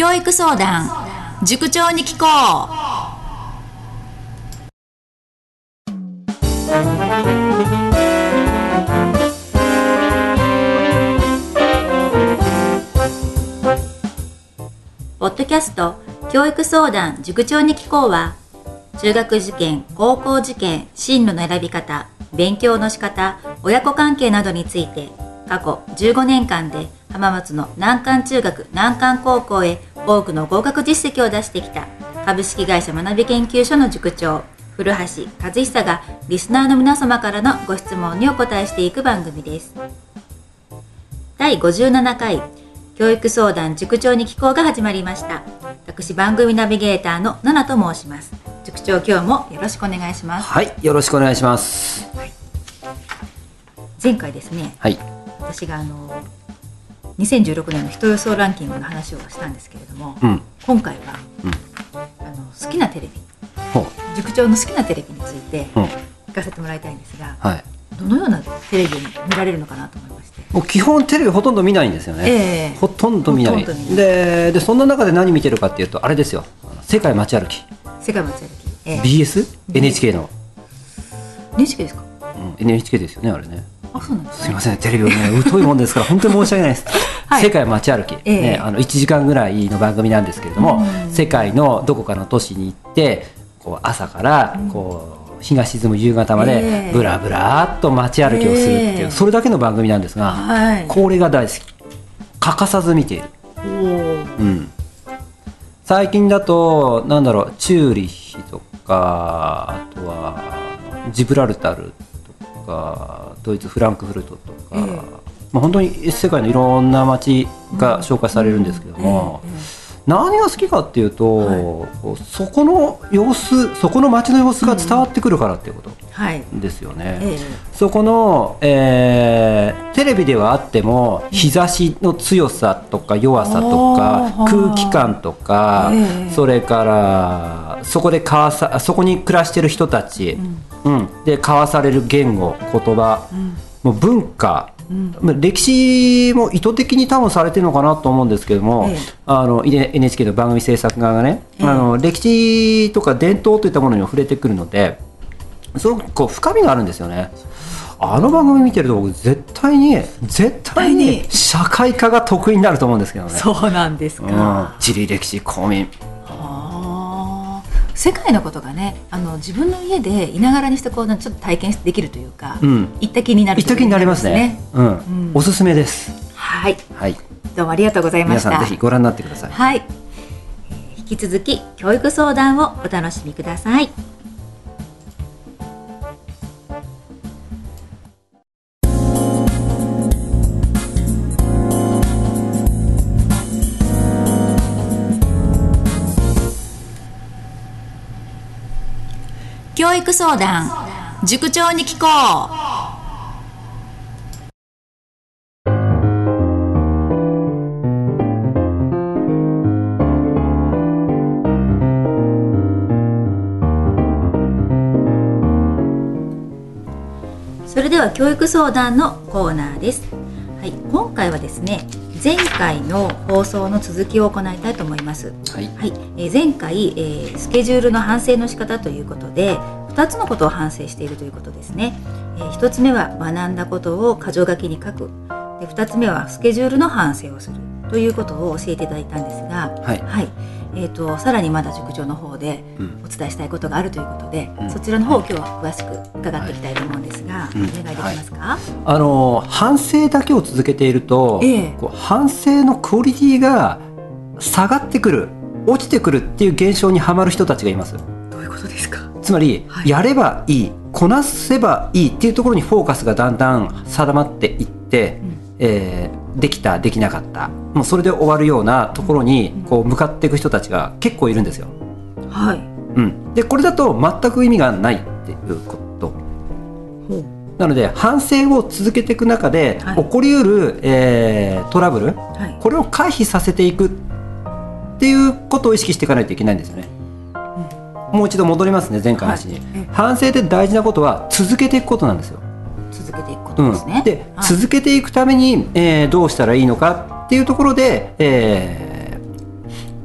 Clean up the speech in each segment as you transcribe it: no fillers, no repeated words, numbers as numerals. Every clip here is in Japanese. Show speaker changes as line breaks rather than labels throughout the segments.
教育相談塾長に聞こう。ポッドキャスト教育相談塾長に聞こうは、中学受験、高校受験、進路の選び方、勉強の仕方、親子関係などについて過去15年間で浜松の難関中学、難関高校へ多くの合格実績を出してきた株式会社学び研究所の塾長古橋和久がリスナーの皆様からのご質問にお答えしていく番組です。第57回教育相談塾長に聞こうが始まりました。私番組ナビゲーターのナナと申します。塾長、今日もよろしくお願いします。
はい、よろしくお願いします。
前回ですね、私が2016年の人予想ランキングの話をしたんですけれども、今回は、好きなテレビ、塾長の好きなテレビについて聞かせてもらいたいんですが、どのようなテレビに見られるのかなと思いまして。
もう基本テレビほとんど見ないんですよね、ほとんど見ない。でそんな中で何見てるかっていうと、あれですよ、世界街歩き。世界街歩き、BS?NHK の
NHK ですか。
NHK ですよね、あれね。
そうなんですね。
すいません、テレビをね疎いもんですから本当に申し訳ないです。世界街歩き、1時間ぐらいの番組なんですけれども、世界のどこかの都市に行って、こう朝からこう日が沈む夕方までブラブラーっと街歩きをするっていう、それだけの番組なんですが、これが大好き、欠かさず見ている。最近だとなんだろう、チューリッヒとか、あとはジブラルタルとか、ドイツフランクフルトとか、本当に世界のいろんな街が紹介されるんですけども、何が好きかっていうと、そこの様子、そこの街の様子が伝わってくるからっていうことですよね。そこの、テレビではあっても日差しの強さとか弱さとか空気感とか、それからそこに暮らしている人たち、で交わされる言語、言葉、もう文化、歴史も意図的に多分されてるのかなと思うんですけども、NHK の番組制作側がね、歴史とか伝統といったものにも触れてくるので、すごくこう深みがあるんですよね。あの番組見てると僕絶対に社会科が得意になると思うんですけどね。
そうなんですか。
地理、歴史、公民、
世界のことがね、自分の家でいながらにしてこうちょっと体験できるというか、行った気になる。
行った気になりますね。おすすめです。
はい、どうもありがとうございました。
皆さんぜひご覧になってください。
引き続き教育相談をお楽しみください。教育相談塾長に聞こう。それでは教育相談のコーナーです。今回はですね、前回の放送の続きを行いたいと思います。前回、スケジュールの反省の仕方ということで2つのことを反省しているということですね。1つ目は学んだことを箇条書きに書く。で2つ目はスケジュールの反省をするということを教えていただいたんですが、さらにまだ塾長の方でお伝えしたいことがあるということで、そちらの方を今日は詳しく伺っていきたいと思うんですが、お願いできますか。
反省だけを続けていると、こう反省のクオリティが下がってくる、落ちてくるっていう現象にはまる人たちがいます。
どういうことですか。
つまり、やればいい、こなせばいいっていうところにフォーカスがだんだん定まっていって、できた、できなかった、もうそれで終わるようなところにこう向かっていく人たちが結構いるんですよ。でこれだと全く意味がないっていうこと。なので反省を続けていく中で、起こりうる、トラブル、これを回避させていくっていうことを意識していかないといけないんですよね。もう一度戻りますね、前回の話に。反省で大事なことは続けていくことなんですよ。
続けていくことですね。
で、続けていくために、どうしたらいいのかっていうところで、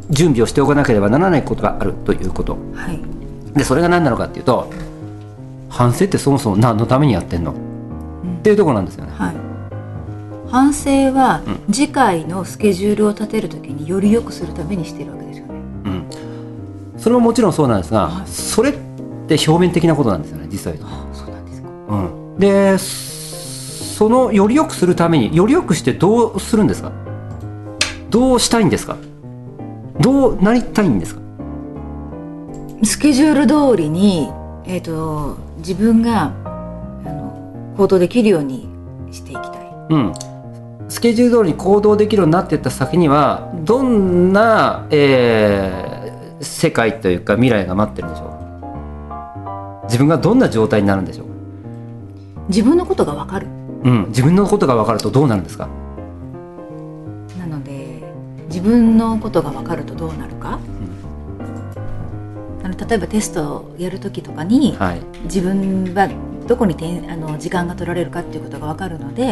準備をしておかなければならないことがあるということ、
はい、
でそれが何なのかっていうと、反省ってそもそも何のためにやってんの、っていうところなんですよね。
はい、反省は次回のスケジュールを立てるときにより良くするためにしているわけですよね。
それももちろんそうなんですが、それって表面的なことなんですよね、実際と。
そうなんですか。
でそのより良くするためにより良くしてどうするんですか、どうしたいんですか、どうなりたいんですか。
スケジュール通りに、自分が行動できるようにしていきたい。
スケジュール通りに行動できるようになっていった先にはどんな、世界というか未来が待ってるんでしょう。自分がどんな状態になるんでしょう。
自分のことが分かる。
自分のことが分かるとどうなるんですか。
なので自分のことが分かるとどうなるか、例えばテストをやるときとかに、自分はどこに時間が取られるかっていうことが分かるので、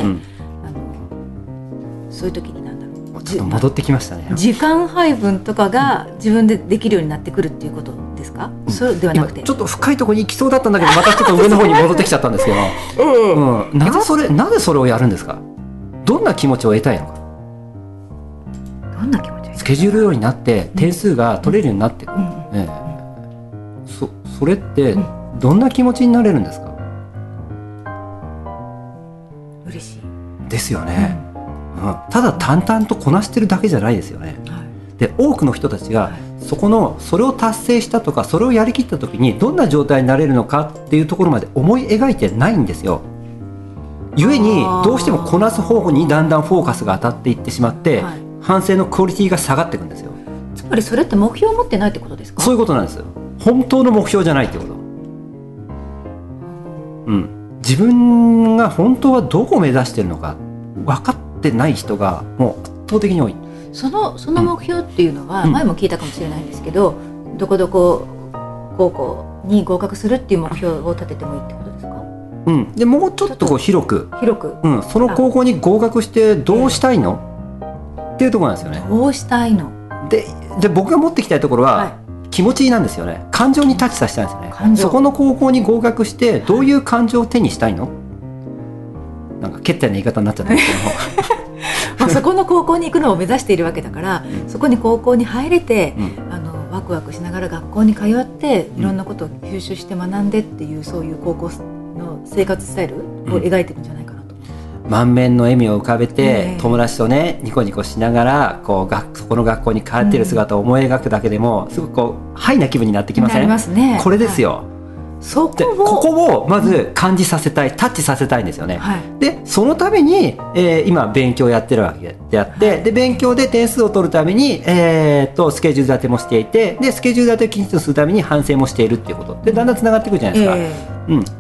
そういう時に
ちょっと戻ってきましたね。
時間配分とかが自分でできるようになってくるっていうことですか、そうではなくて。
ちょっと深いところに行きそうだったんだけどまたちょっと上の方に戻ってきちゃったんですけど、なぜそれをやるんですか。どんな気持ちを得たいのか。
どんな気持ち。
スケジュール通りになって点数が取れるようになってくる、それってどんな気持ちになれるんですか。
嬉しい
ですよね、ただ淡々とこなしてるだけじゃないですよね、で多くの人たちがそれを達成したとかそれをやりきった時にどんな状態になれるのかっていうところまで思い描いてないんですよ。故にどうしてもこなす方法にだんだんフォーカスが当たっていってしまって、反省のクオリティが下がっていくんですよ。
つまりそれって目標を持ってないってことですか。
そういうことなんです。本当の目標じゃないってこと。自分が本当はどこを目指してるのか分かってない人がもう圧倒的に多い。
その目標っていうのは、前も聞いたかもしれないんですけど、どこどこ高校に合格するっていう目標を立ててもいいってことですか。
でもうちょっと広く、その高校に合格してどうしたいの、っていうところなんですよね。
どうしたいの
で僕が持ってきたいところは、気持ちなんですよね。感情にタッチさせたいんですよね。そこの高校に合格してどういう感情を手にしたいの、なんか決定な言い方になっちゃったんですけど
そこの高校に行くのを目指しているわけだから、そこに高校に入れて、ワクワクしながら学校に通っていろんなことを吸収して学んでっていう、そういう高校の生活スタイルを描いてるんじゃないかなと。
満面の笑みを浮かべて、友達とねニコニコしながらそこの学校に通っている姿を思い描くだけでも、すごくハイな気分になってきません？なりますね。これですよ、ここをまず感じさせたい、タッチさせたいんですよね、でそのために、今勉強をやってるわけであって、で勉強で点数を取るために、スケジュール立てもしていて、でスケジュール立てをきちんとするために反省もしているっていうことで、だんだんつながっていくじゃないですか、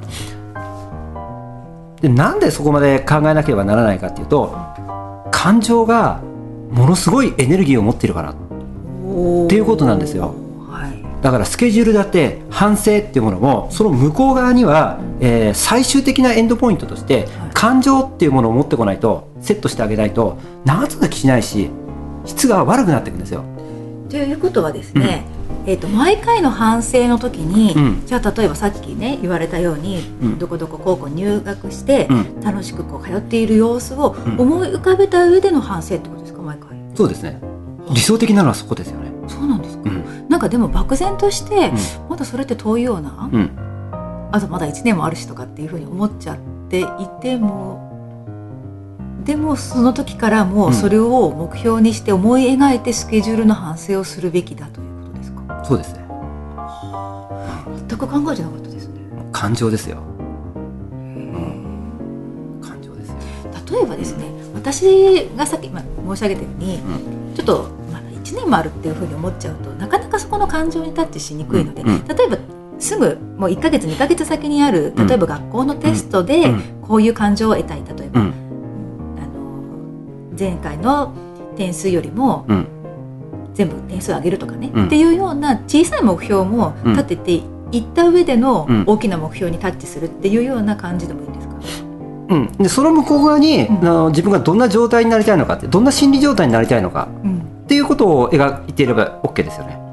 でなんでそこまで考えなければならないかっていうと、感情がものすごいエネルギーを持っているからっていうことなんですよ。だからスケジュールだって反省っていうものも、その向こう側には、最終的なエンドポイントとして感情っていうものを持ってこないと、セットしてあげないと長続きしないし、質が悪くなっていくんですよ。
ということはですね、毎回の反省の時に、じゃあ例えばさっきね言われたように、どこどこ高校に入学して、楽しくこう通っている様子を思い浮かべた上での反省ってことですか、毎回。
そうですね。理想的なのはそこですよね。
そうなんですか、なんかでも漠然として、まだそれって遠いような、あとまだ1年もあるしとかっていうふうに思っちゃっていても、でもその時からもそれを目標にして思い描いてスケジュールの反省をするべきだということですか。
そうですね。
全く考えてなかったですね。
感情ですよ、感情ですよ。
例えばですね、私がさっき申し上げたように、ちょっとまだ1年もあるっていうふうに思っちゃうと、なかなかそこの感情にタッチしにくいので、例えばすぐもう1ヶ月2ヶ月先にある、例えば学校のテストでこういう感情を得たい、例えば、前回の点数よりも全部点数を上げるとかね、っていうような小さい目標も立てていった上での大きな目標にタッチするっていうような感じでもいいんですか。
でその向こう側に、自分がどんな状態になりたいのかって、どんな心理状態になりたいのか、ってっていうことを描いていれば OK ですよね。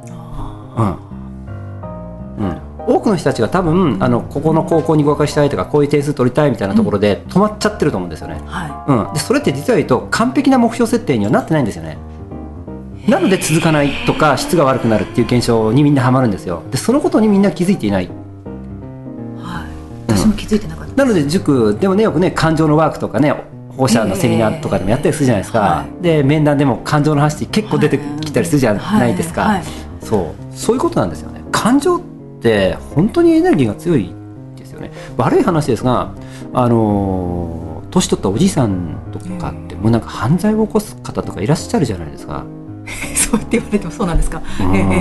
多くの人たちが多分ここの高校に合格したいとかこういう点数取りたいみたいなところで止まっちゃってると思うんですよね。でそれって実は言うと完璧な目標設定にはなってないんですよね。なので続かないとか質が悪くなるっていう現象にみんなハマるんですよ。でそのことにみんな気づいていない。
私も気づいてなかった。
なので塾でもねよくね感情のワークとかね保護者のセミナーとかでもやったりするじゃないですか。で面談でも感情の話結構出てきたりするじゃないですか。そういうことなんですよね。感情って本当にエネルギーが強いですよね。悪い話ですが年取ったおじさんとかってもうなんか犯罪を起こす方とかいらっしゃるじゃないですか。
そうって言われてもそうなんですか。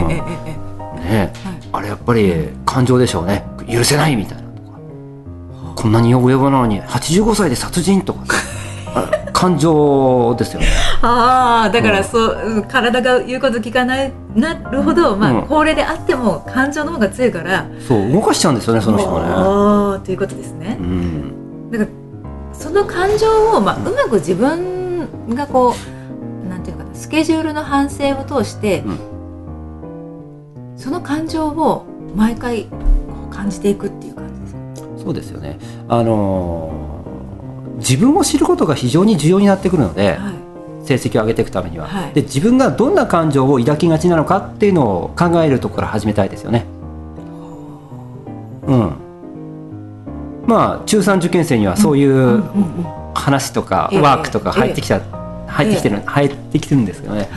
あれやっぱり感情でしょうね。許せないみたいなとか、こんなにヨボヨボなのに85歳で殺人とか感情ですよね。
だから体が言うこと聞かないなるほど、高齢であっても感情の方が強いから
そう動かしちゃうんですよね、その人は
ね。ということですね。だからその感情を、うまく自分がこうなんていうかな、スケジュールの反省を通して、その感情を毎回こう感じていくっていう感じですか。
そうですよね。自分を知ることが非常に重要になってくるので、成績を上げていくためには、で自分がどんな感情を抱きがちなのかっていうのを考えるところから始めたいですよね。中3受験生にはそういう話とかワークとか入ってきてるんですけどね。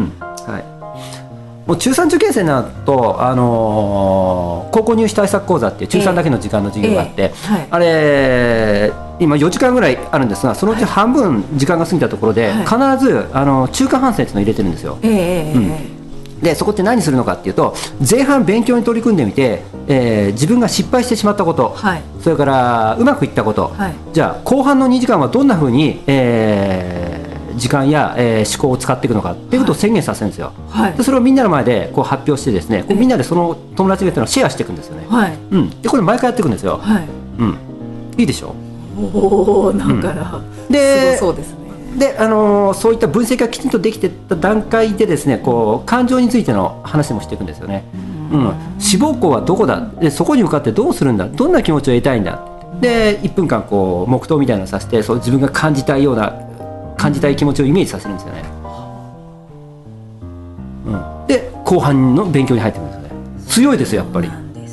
もう中3受験生になると、高校入試対策講座っていう中3だけの時間の授業があって、あれ今4時間ぐらいあるんですが、そのうち半分時間が過ぎたところで、必ず中間反省っていうのを入れてるんですよ。でそこって何するのかっていうと、前半勉強に取り組んでみて、自分が失敗してしまったこと、それからうまくいったこと、じゃあ後半の2時間はどんなふうに、時間や、思考を使っていくのかっていうことを宣言させるんですよ。でそれをみんなの前でこう発表してですね、こうみんなでその友達が言ったのをシェアしていくんですよね。でこれ毎回やっていくんですよ。いいでしょ。
なんかすごそうですね。
でそういった分析がきちんとできてた段階でですね、こう感情についての話もしていくんですよね。志望校はどこだ、でそこに向かってどうするんだ、どんな気持ちを得たいんだ、で1分間こう黙祷みたいなのをさせて、そう自分が感じたい気持ちをイメージさせるんですよね。で後半の勉強に入ってくるんですよね。強いですよやっぱり。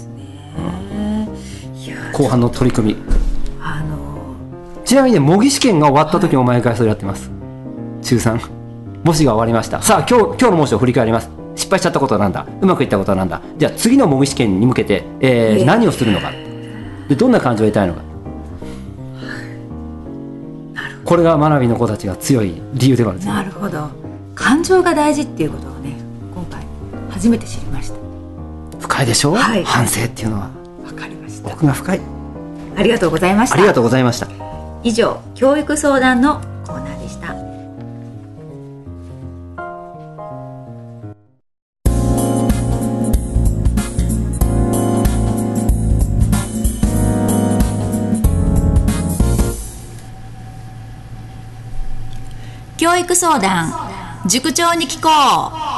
後半の取り組み、ちなみにね、模擬試験が終わった時も毎回それやってます。中3模試が終わりました。さあ今日の模試を振り返ります。失敗しちゃったことはなんだ、うまくいったことはなんだ、じゃあ次の模擬試験に向けて、何をするのか、でどんな感情を得たいのか、これが学びの子たちが強い理由でもあるんですよ。
なるほど。感情が大事っていうことをね、今回初めて知りました。
深いでしょ、反省っていうのは。
わかりました。
奥が深い。
ありがとうございました。
ありがとうございました。
以上、教育相談のコーナーでした。教育相談、塾長に聞こう。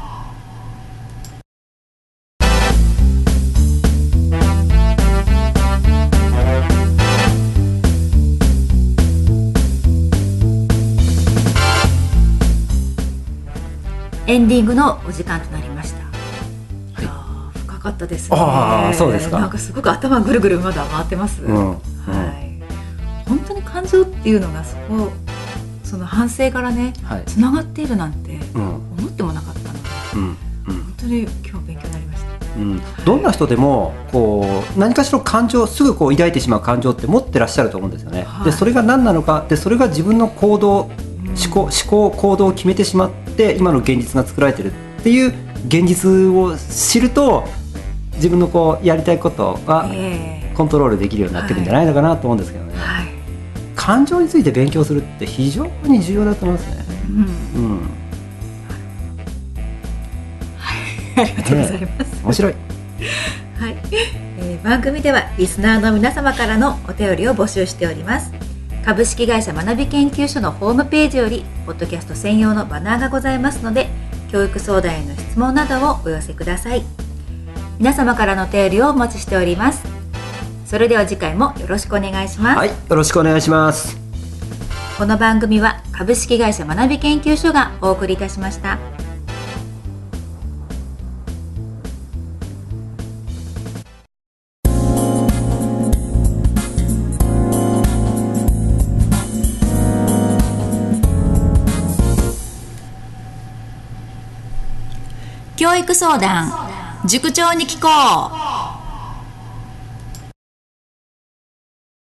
エンディングのお時間となりました。深かったですね。
そうですか。
なんかすごく頭ぐるぐるまだ回ってます。本当に感情っていうのがその反省からね、つながっているなんて思ってもなかったので、本当に今日勉強になりました。
どんな人でもこう何かしら感情をすぐこう抱いてしまう感情って持ってらっしゃると思うんですよね。でそれが何なのか、でそれが自分の行動、思考行動を決めてしまって今の現実が作られてるっていう現実を知ると、自分のこうやりたいことがコントロールできるようになってるんじゃないのかなと思うんですけどね。感情について勉強するって非常に重要だと思いますね。
ありがとうございます。
面白い。
番組ではリスナーの皆様からのお便りを募集しております。株式会社学び研究所のホームページよりポッドキャスト専用のバナーがございますので、 教育相談への質問などをお寄せください。皆様からのお便りをお待ちしております。それでは次回もよろしくお願いします。
はい、よろしくお願いします。
この番組は株式会社学び研究所がお送りいたしました。教育相談塾長に聞こう。